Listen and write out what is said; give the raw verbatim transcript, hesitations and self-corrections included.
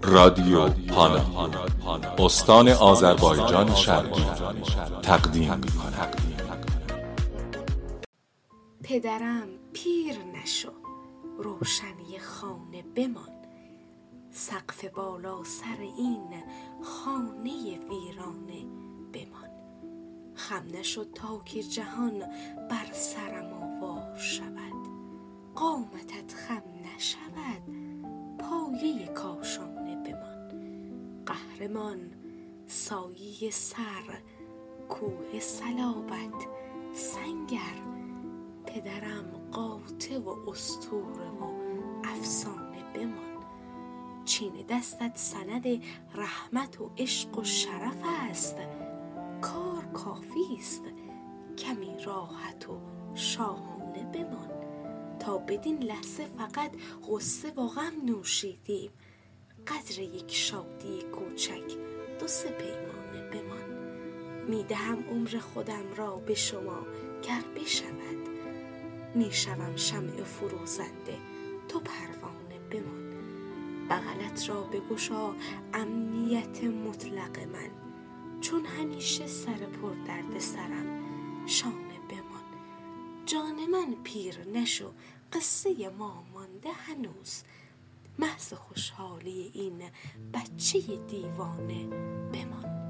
رادیو پانا، استان آذربایجان شرقی تقدیم می‌کند. پدرم پیر نشو، روشنی خانه بمان، سقف بالا سر این خانه ویرانه بمان. خم نشد تا که جهان بر سرم آوار شود، قامتت خم نشود پایه کاشانه بمان. قهرمان سایه سر، کوه صلابت سنگر، پدرم قاطع و اسطوره و افسانه بمان. چین دستت سند رحمت و عشق و شرف است، کار کافی است کمی راحت و شاهانه بمان. تا بدین لحظه فقط غصه و غم نوشیدیم، قدر یک شادی کوچک دو سه پیمانه بمان. میدهم عمر خودم را به شما گر بشود، میشوم شمع فروزنده تو پروانه بمان. بغلت را بگشا امنیت مطلق من، چون همیشه سر پر درد سرم شانه بمان. جان من پیر نشو، قصه ما مانده هنوز، محض خوشحالی این بچه دیوانه بمان.